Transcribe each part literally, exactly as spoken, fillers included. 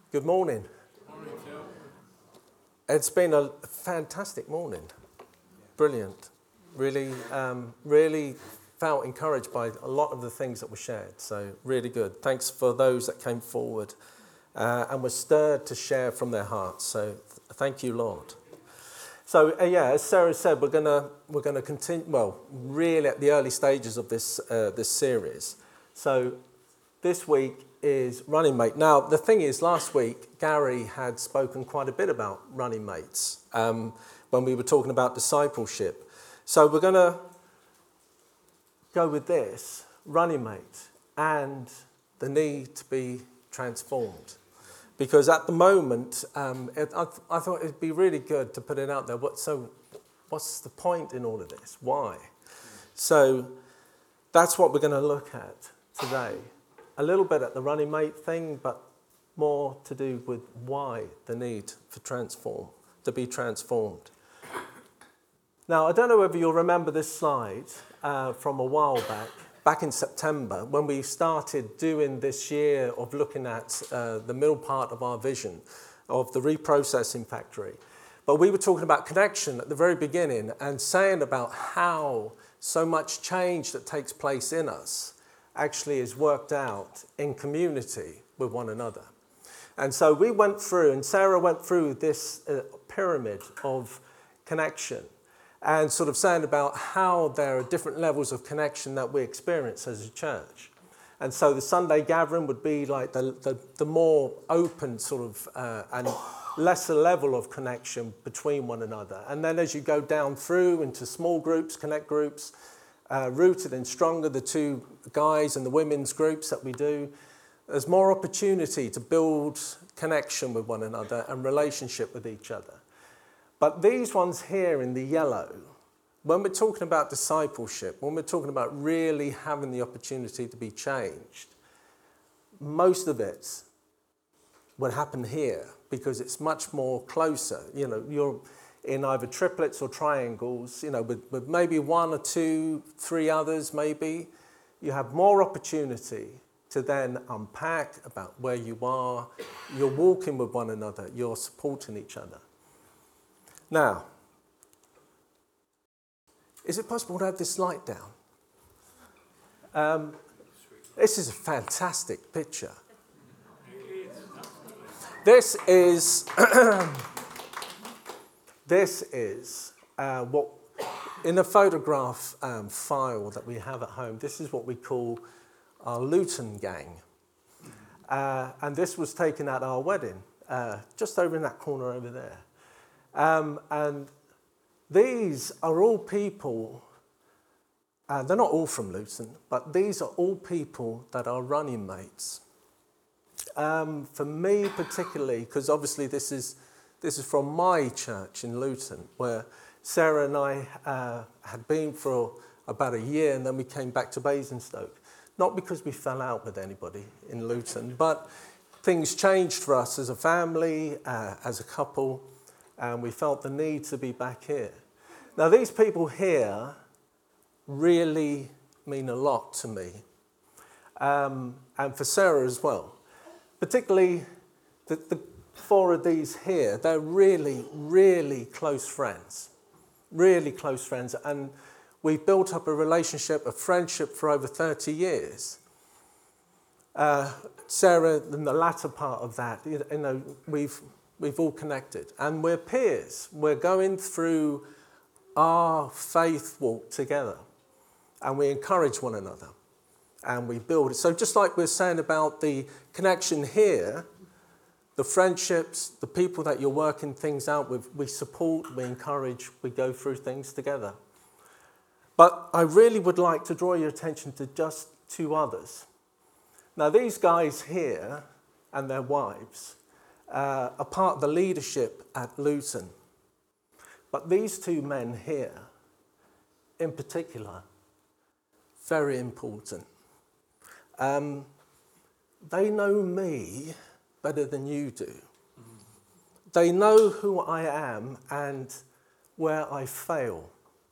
Good morning. Morning, Phil. It's been a fantastic morning. Brilliant. Really, um, really felt encouraged by a lot of the things that were shared. So really good. Thanks for those that came forward uh, and were stirred to share from their hearts. So th- thank you, Lord. So uh, yeah, as Sarah said, we're gonna we're gonna continue. Well, really at the early stages of this uh, this series. So this week is Running Mate. Now, the thing is, last week, Gary had spoken quite a bit about running mates um, when we were talking about discipleship. So we're going to go with this, running mate, and the need to be transformed. Because at the moment, um, it, I, I thought it'd be really good to put it out there. What, so what's the point in all of this? Why? So that's what we're going to look at today. A little bit at the running mate thing, but more to do with why the need for transform, to be transformed. Now, I don't know whether you'll remember this slide uh, from a while back, back in September, when we started doing this year of looking at uh, the middle part of our vision of the reprocessing factory. But we were talking about connection at the very beginning and saying about how so much change that takes place in us actually is worked out in community with one another. And so we went through, and Sarah went through this uh, pyramid of connection and sort of saying about how there are different levels of connection that we experience as a church. And so the Sunday gathering would be like the, the, the more open sort of uh, and lesser level of connection between one another. And then as you go down through into small groups, connect groups, Uh, rooted and stronger, the two guys and the women's groups that we do, there's more opportunity to build connection with one another and relationship with each other. But these ones here in the yellow, when we're talking about discipleship, when we're talking about really having the opportunity to be changed, most of it would happen here because it's much more closer. You know, you're in either triplets or triangles, you know, with, with maybe one or two, three others maybe, you have more opportunity to then unpack about where you are. You're walking with one another. You're supporting each other. Now, is it possible to have this light down? Um, this is a fantastic picture. This is... This is uh, what, in a photograph um, file that we have at home, this is what we call our Luton gang. Uh, and this was taken at our wedding, uh, just over in that corner over there. Um, and these are all people, uh, they're not all from Luton, but these are all people that are running mates. Um, for me particularly, because obviously this is This is from my church in Luton, where Sarah and I uh, had been for about a year, and then we came back to Basingstoke. Not because we fell out with anybody in Luton, but things changed for us as a family, uh, as a couple, and we felt the need to be back here. Now, these people here really mean a lot to me, um, and for Sarah as well. Particularly the, the four of these here, they're really, really close friends. Really close friends. And we've built up a relationship, a friendship for over thirty years. Uh, Sarah, in the latter part of that, you know, we've, we've all connected. And we're peers. We're going through our faith walk together. And we encourage one another. And we build it. So just like we're saying about the connection here, the friendships, the people that you're working things out with, we support, we encourage, we go through things together. But I really would like to draw your attention to just two others. Now, these guys here and their wives uh, are part of the leadership at Luton. But these two men here, in particular, very important. Um, they know me better than you do. They know who I am and where I fail.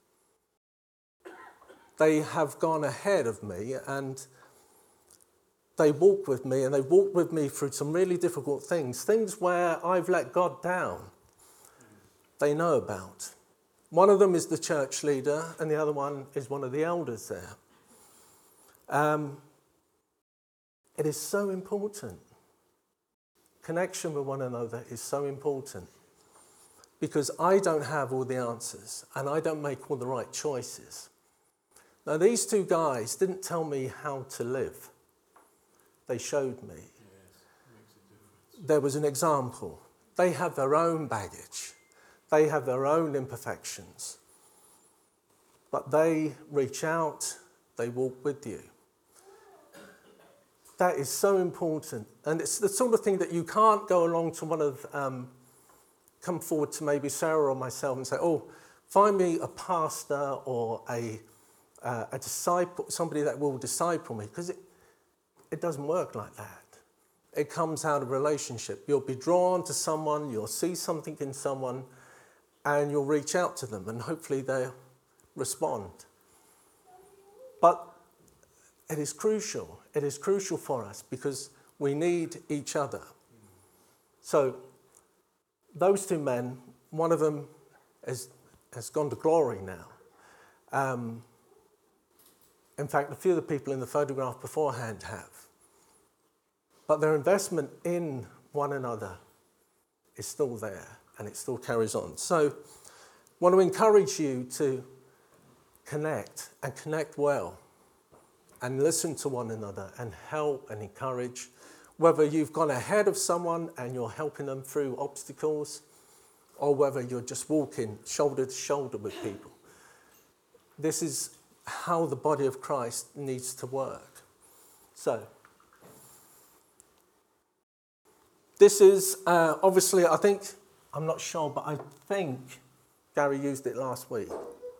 They have gone ahead of me, and they walk with me, and they walk with me through some really difficult things, things where I've let God down, they know about. One of them is the church leader, and the other one is one of the elders there. Um, it is so important. Connection with one another is so important, because I don't have all the answers, and I don't make all the right choices. Now, these two guys didn't tell me how to live. They showed me. Yes, there was an example. They have their own baggage. They have their own imperfections. But they reach out, they walk with you. That is so important. And it's the sort of thing that you can't go along to one of, um, come forward to maybe Sarah or myself and say, oh, find me a pastor or a, uh, a disciple, somebody that will disciple me. Because it, it doesn't work like that. It comes out of relationship. You'll be drawn to someone, you'll see something in someone, and you'll reach out to them, and hopefully they'll respond. But it is crucial. It is crucial for us because we need each other. So those two men, one of them has, has gone to glory now. Um, in fact, a few of the people in the photograph beforehand have. But their investment in one another is still there, and it still carries on. So I want to encourage you to connect, and connect well, and listen to one another, and help and encourage. Whether you've gone ahead of someone and you're helping them through obstacles, or whether you're just walking shoulder to shoulder with people. This is how the body of Christ needs to work. So, this is uh, obviously, I think, I'm not sure, but I think Gary used it last week.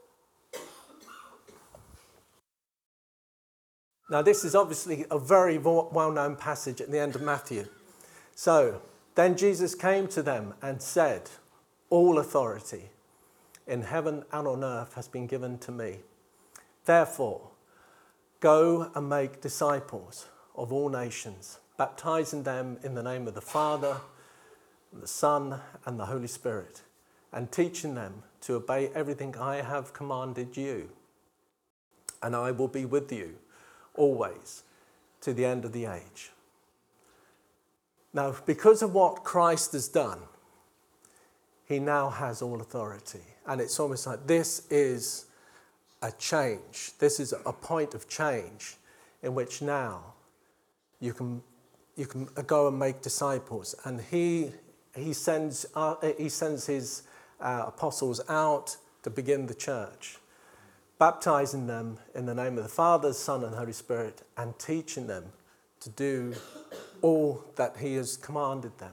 Now, this is obviously a very well-known passage at the end of Matthew. So, then Jesus came to them and said, all authority in heaven and on earth has been given to me. Therefore, go and make disciples of all nations, baptizing them in the name of the Father, the Son, and the Holy Spirit, and teaching them to obey everything I have commanded you. And I will be with you always to the end of the age. Now, because of what Christ has done, he now has all authority. And it's almost like this is a change. This is a point of change in which now you can you can go and make disciples. And he he sends uh, he sends his uh, apostles out to begin the church, baptizing them in the name of the Father, Son, and Holy Spirit, and teaching them to do all that he has commanded them.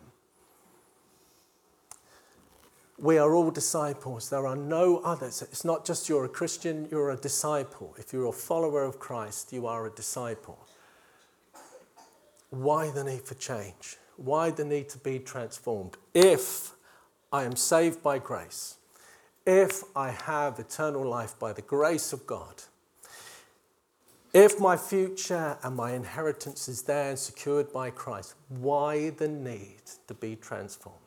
We are all disciples. There are no others. It's not just you're a Christian, you're a disciple. If you're a follower of Christ, you are a disciple. Why the need for change? Why the need to be transformed? If I am saved by grace, if I have eternal life by the grace of God, if my future and my inheritance is there and secured by Christ, why the need to be transformed?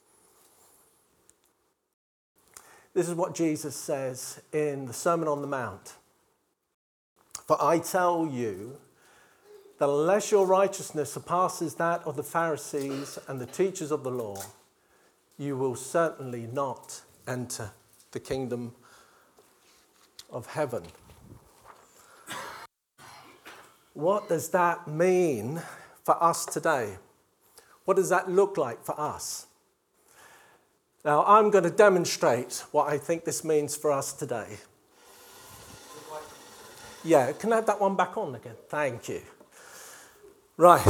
This is what Jesus says in the Sermon on the Mount. For I tell you that unless your righteousness surpasses that of the Pharisees and the teachers of the law, you will certainly not enter the kingdom of heaven. What does that mean for us today? What does that look like for us? Now, I'm going to demonstrate what I think this means for us today. Yeah, can I have that one back on again? Thank you. Right.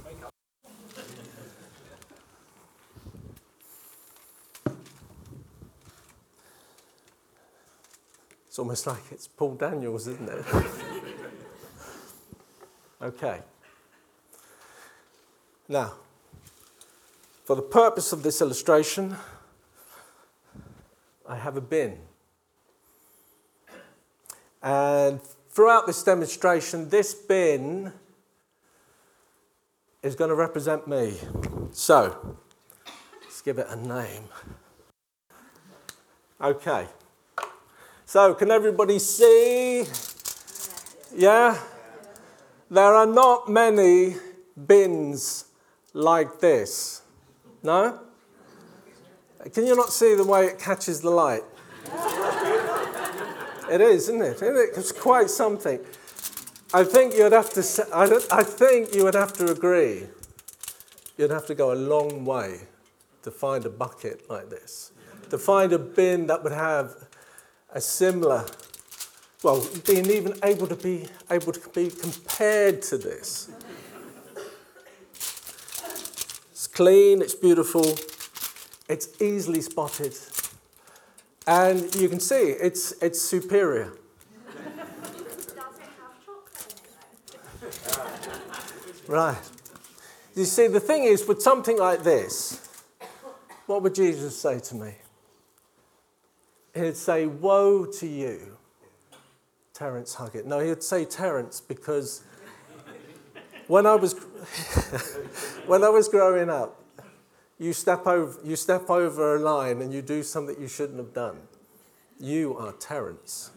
It's almost like it's Paul Daniels, isn't it? Okay. Now, for the purpose of this illustration, I have a bin. And throughout this demonstration, this bin is going to represent me. So, let's give it a name. Okay. So, can everybody see? Yeah? There are not many bins like this. No? Can you not see the way it catches the light? It is, isn't it? Isn't it? It's quite something. I think you'd have to. Say, I, don't, I think you would have to agree. You'd have to go a long way to find a bucket like this, to find a bin that would have a similar, well, being even able to be able to be compared to this. It's clean. It's beautiful. It's easily spotted. And you can see it's it's superior. Does it have chocolate in it? Right. You see, the thing is, with something like this, what would Jesus say to me? He'd say, woe to you, Terence Huggett. No, he'd say Terence because when I was when I was growing up, You step over, you step over a line and you do something you shouldn't have done. You are Terence.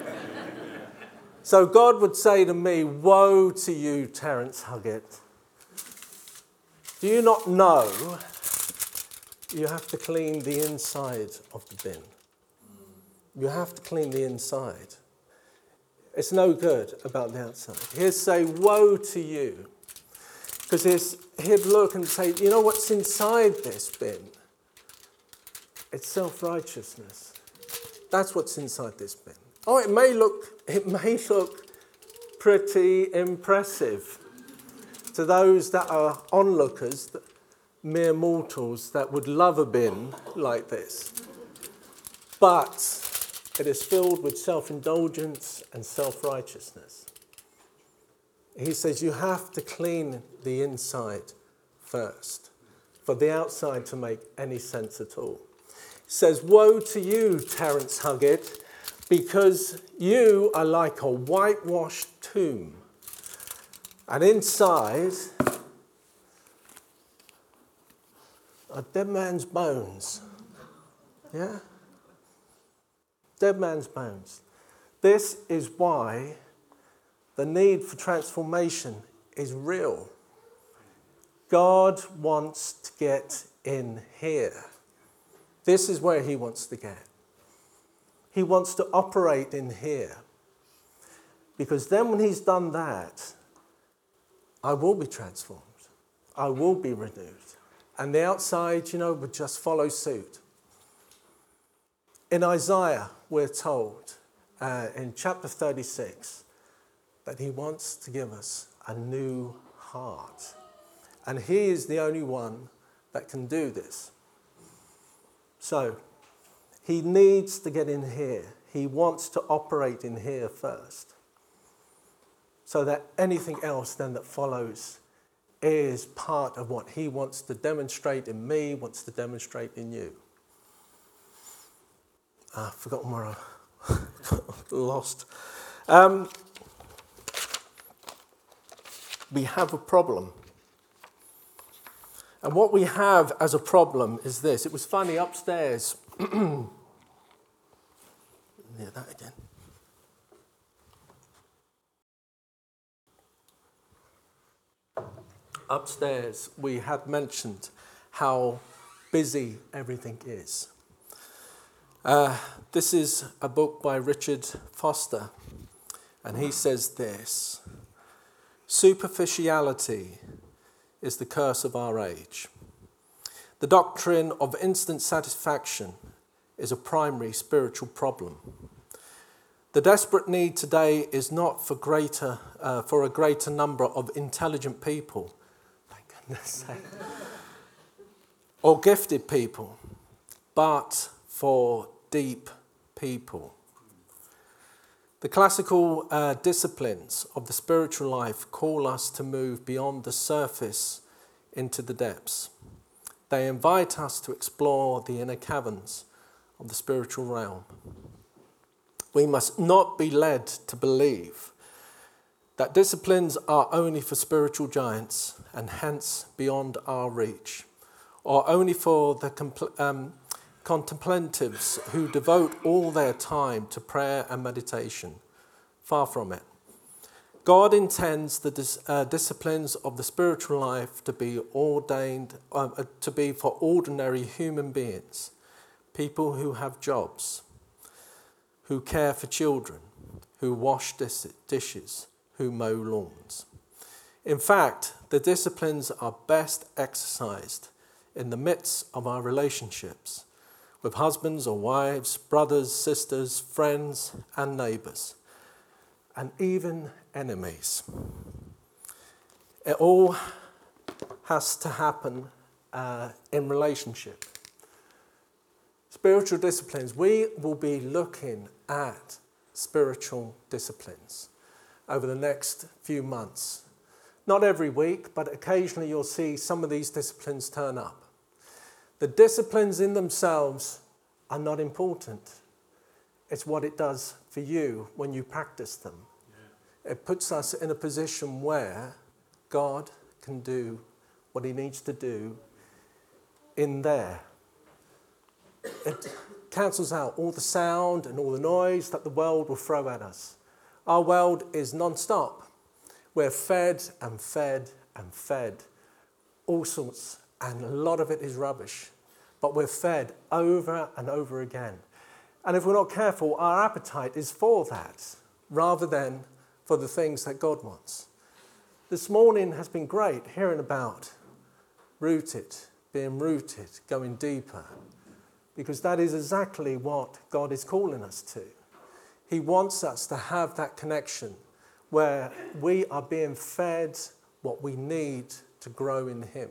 So God would say to me, woe to you, Terence Huggett. Do you not know you have to clean the inside of the bin? You have to clean the inside. It's no good about the outside. He'd say, woe to you. Because he'd look and say, you know what's inside this bin? It's self-righteousness. That's what's inside this bin. Oh, it may look, it may look pretty impressive to those that are onlookers, mere mortals that would love a bin like this. But it is filled with self-indulgence and self-righteousness. He says you have to clean the inside first for the outside to make any sense at all. He says, woe to you, Terence Huggett, because you are like a whitewashed tomb. And inside are dead man's bones. Yeah? Dead man's bones. This is why the need for transformation is real. God wants to get in here. This is where he wants to get. He wants to operate in here. Because then when he's done that, I will be transformed. I will be renewed. And the outside, you know, would just follow suit. In Isaiah, we're told, uh, in chapter thirty-six, that he wants to give us a new heart. And he is the only one that can do this. So, he needs to get in here. He wants to operate in here first. So that anything else then that follows is part of what he wants to demonstrate in me, wants to demonstrate in you. Ah, I've forgotten where I got lost. Um, we have a problem. And what we have as a problem is this. It was funny upstairs. Yeah, that again. Upstairs, we had mentioned how busy everything is. Uh, this is a book by Richard Foster, and he says this: superficiality is the curse of our age. The doctrine of instant satisfaction is a primary spiritual problem. The desperate need today is not for greater, uh, for a greater number of intelligent people, thank goodness sake, or gifted people, but for deep people. The classical uh, disciplines of the spiritual life call us to move beyond the surface into the depths. They invite us to explore the inner caverns of the spiritual realm. We must not be led to believe that disciplines are only for spiritual giants and hence beyond our reach, or only for the compl- um, contemplatives who devote all their time to prayer and meditation. Far from it. God intends the dis- uh, disciplines of the spiritual life to be ordained, uh, to be for ordinary human beings, people who have jobs, who care for children, who wash dis- dishes, who mow lawns. In fact, the disciplines are best exercised in the midst of our relationships with husbands or wives, brothers, sisters, friends, and neighbours, and even enemies. It all has to happen uh, in relationship. Spiritual disciplines, we will be looking at spiritual disciplines over the next few months. Not every week, but occasionally you'll see some of these disciplines turn up. The disciplines in themselves are not important. It's what it does for you when you practice them. Yeah. It puts us in a position where God can do what he needs to do in there. It cancels out all the sound and all the noise that the world will throw at us. Our world is non-stop. We're fed and fed and fed all sorts, and a lot of it is rubbish. But we're fed over and over again. And if we're not careful, our appetite is for that rather than for the things that God wants. This morning has been great hearing about rooted, being rooted, going deeper, because that is exactly what God is calling us to. He wants us to have that connection where we are being fed what we need to grow in him.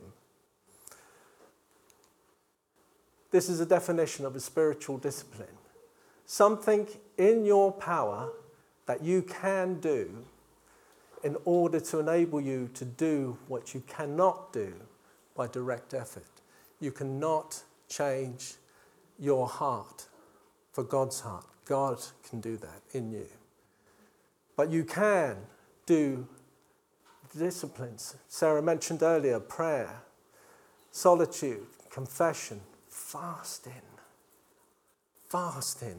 This is a definition of a spiritual discipline. Something in your power that you can do in order to enable you to do what you cannot do by direct effort. You cannot change your heart for God's heart. God can do that in you. But you can do disciplines. Sarah mentioned earlier prayer, solitude, confession, fasting. Fasting.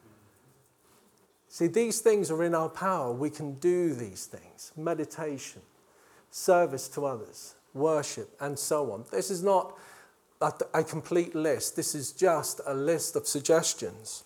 See, these things are in our power. We can do these things. Meditation, service to others, worship, and so on. This is not a, a complete list. This is just a list of suggestions.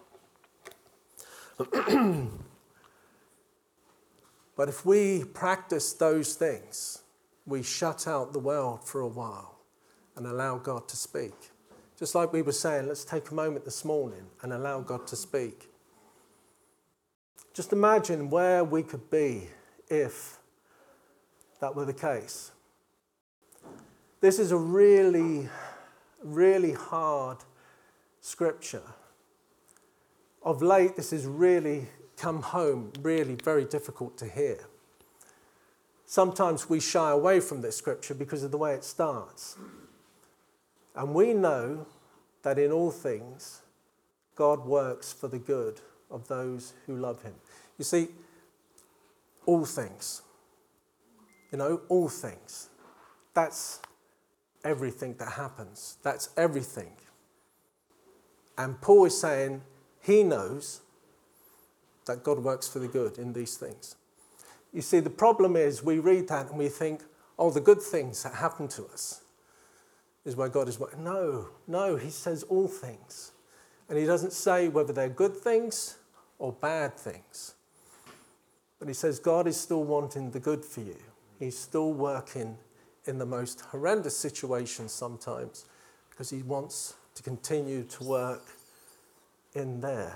But if we practice those things, we shut out the world for a while and allow God to speak. Just like we were saying, let's take a moment this morning and allow God to speak. Just imagine where we could be if that were the case. This is a really, really hard scripture. Of late, this has really come home, really very difficult to hear. Sometimes we shy away from this scripture because of the way it starts. And we know that in all things, God works for the good of those who love him. You see, all things. You know, all things. That's everything that happens. That's everything. And Paul is saying he knows that God works for the good in these things. You see, the problem is we read that and we think, oh, the good things that happen to us is where God is working. No, no, he says all things. And he doesn't say whether they're good things or bad things. But he says God is still wanting the good for you. He's still working in the most horrendous situations sometimes because he wants to continue to work in there.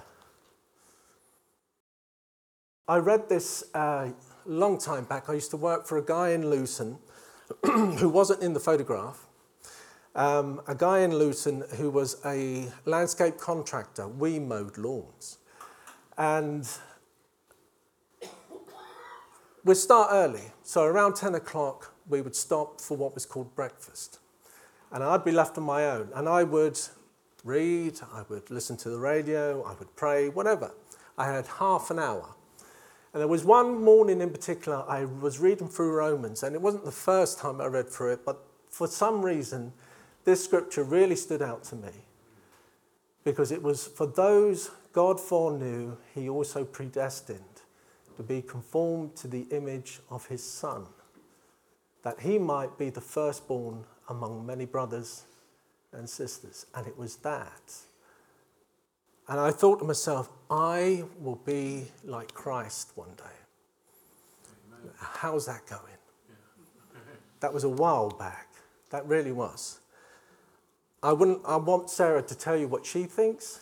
I read this a uh, long time back. I used to work for a guy in Luton who wasn't in the photograph. Um, a guy in Luton who was a landscape contractor. We mowed lawns. And we'd start early. So around ten o'clock, we would stop for what was called breakfast. And I'd be left on my own. And I would read, I would listen to the radio, I would pray, whatever. I had half an hour. And there was one morning in particular, I was reading through Romans, and it wasn't the first time I read through it, but for some reason, this scripture really stood out to me. Because it was, for those God foreknew, he also predestined to be conformed to the image of his Son, that he might be the firstborn among many brothers and sisters. And it was that. And I thought to myself, I will be like Christ one day. Amen. How's that going? Yeah. That was a while back. That really was. I wouldn't. I want Sarah to tell you what she thinks.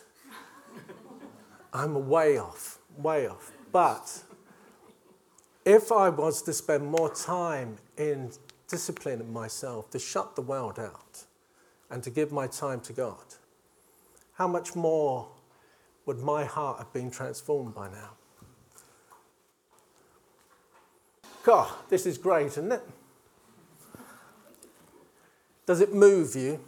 I'm way off, way off. But if I was to spend more time in disciplining myself to shut the world out and to give my time to God, how much more would my heart have been transformed by now? God, this is great, isn't it? Does it move you?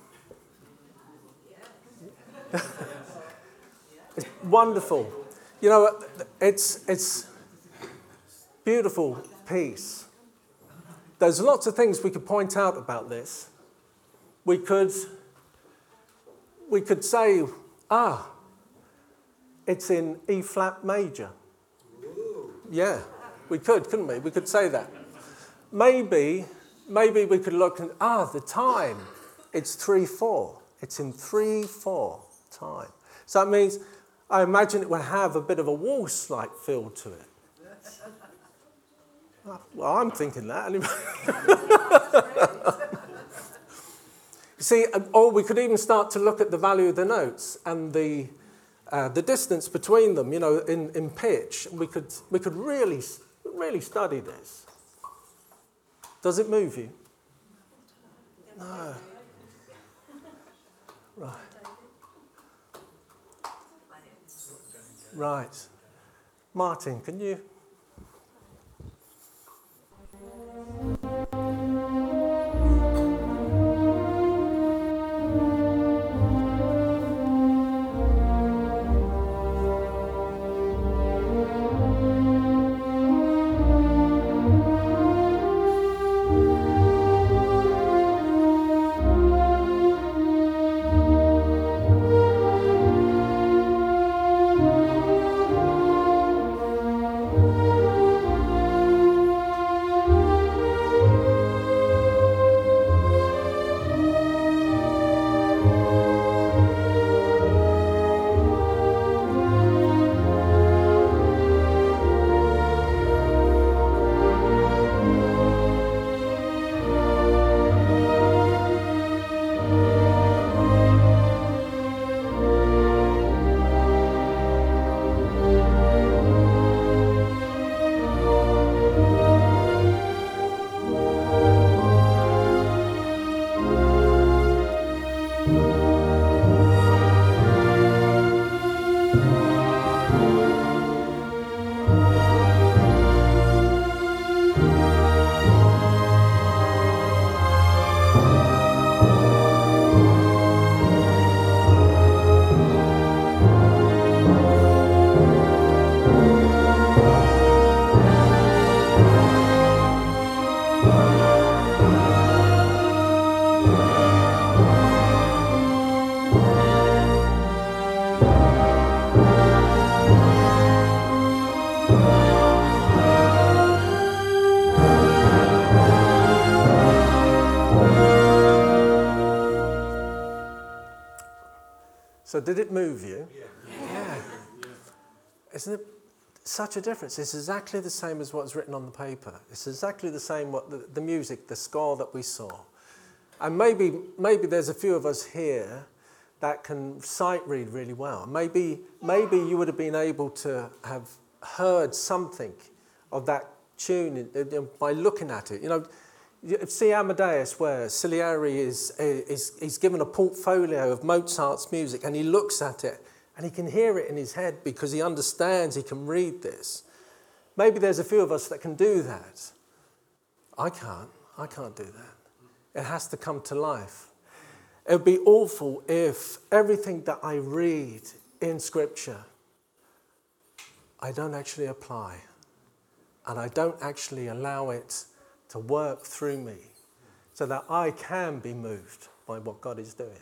It's wonderful. You know, it's it's beautiful piece. There's lots of things we could point out about this. We could we could say, ah, it's in E flat major. Yeah, we could, couldn't we? We could say that. Maybe, maybe we could look and, ah, the time, it's three four. It's in three four time. So that means, I imagine it would have a bit of a waltz-like feel to it. Well, I'm thinking that anyway. See, or we could even start to look at the value of the notes and the Uh, the distance between them, you know, in, in pitch. We could we could really really study this. Does it move you? No. Right. Right. Martin, can you? So did it move you? Yeah. Yeah. Isn't it such a difference? It's exactly the same as what's written on the paper. It's exactly the same, what the, the music, the score that we saw. And maybe, maybe there's a few of us here that can sight read really well. Maybe, maybe you would have been able to have heard something of that tune by looking at it. You know, you see Amadeus, where Salieri is, is he's given a portfolio of Mozart's music, and he looks at it and he can hear it in his head because he understands, he can read this. Maybe there's a few of us that can do that. I can't. I can't do that. It has to come to life. It would be awful if everything that I read in Scripture, I don't actually apply. and I don't actually allow it to work through me so that I can be moved by what God is doing.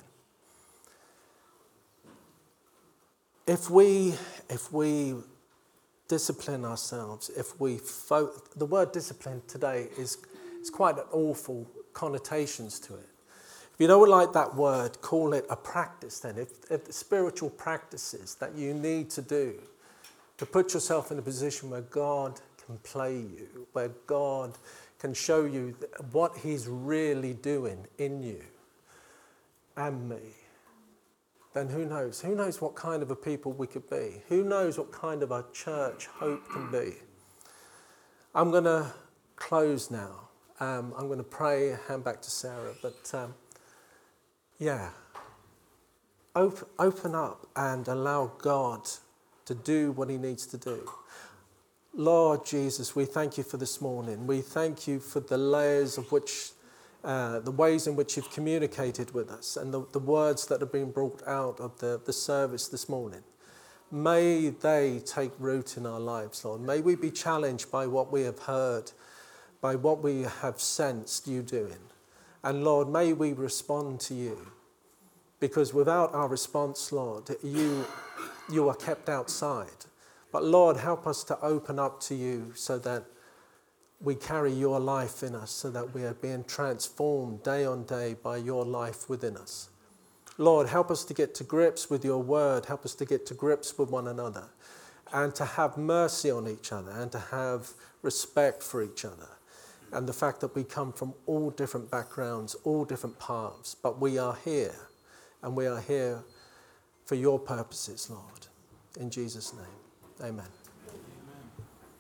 If we, if we discipline ourselves, if we fo- the word discipline today is, is quite an awful connotations to it. If you don't like that word, call it a practice then. If, if the spiritual practices that you need to do to put yourself in a position where God can play you, where God can show you what he's really doing in you and me, then who knows? Who knows what kind of a people we could be? Who knows what kind of a church hope can be? I'm going to close now. Um, I'm going to pray, hand back to Sarah. But um, yeah, open, open up and allow God to do what he needs to do. Lord Jesus, we thank you for this morning. We thank you for the layers of which, uh, the ways in which you've communicated with us and the, the words that have been brought out of the, the service this morning. May they take root in our lives, Lord. May we be challenged by what we have heard, by what we have sensed you doing. And Lord, may we respond to you. Because without our response, Lord, you, you are kept outside. But Lord, help us to open up to you so that we carry your life in us, so that we are being transformed day on day by your life within us. Lord, help us to get to grips with your word. Help us to get to grips with one another and to have mercy on each other and to have respect for each other. And the fact that we come from all different backgrounds, all different paths, but we are here and we are here for your purposes, Lord. In Jesus' name, amen.